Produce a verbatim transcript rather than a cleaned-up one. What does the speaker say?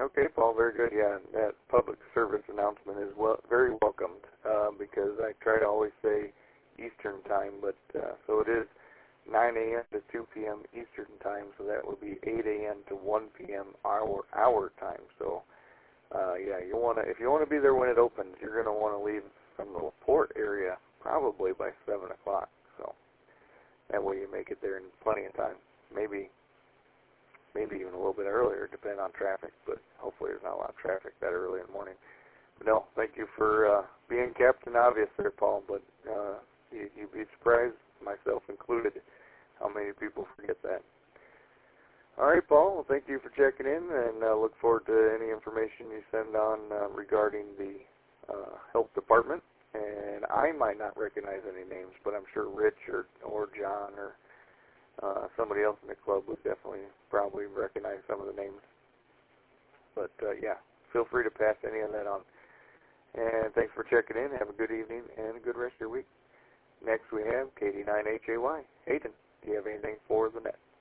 Okay, Paul, very good. Yeah, that public service announcement is well, very welcomed uh, because I try to always say Eastern time, but uh, so it is nine a.m. to two p.m. Eastern time, so that would be eight a.m. to one p.m. our our time. So, uh, yeah, you want to if you want to be there when it opens, you're going to want to leave from the port area probably by seven o'clock. So that way you make it there in plenty of time. Maybe. Maybe even a little bit earlier, depending on traffic, but hopefully there's not a lot of traffic that early in the morning. But no, thank you for uh, being Captain Obvious there, Paul, but uh, you, you'd be surprised, myself included, how many people forget that. All right, Paul, well, thank you for checking in, and uh, look forward to any information you send on uh, regarding the uh, health department. And I might not recognize any names, but I'm sure Rich or, or John or Uh, somebody else in the club would definitely probably recognize some of the names. But, uh, yeah, feel free to pass any of that on. And thanks for checking in. Have a good evening and a good rest of your week. Next we have K D nine H A Y. Hayden, do you have anything for the net?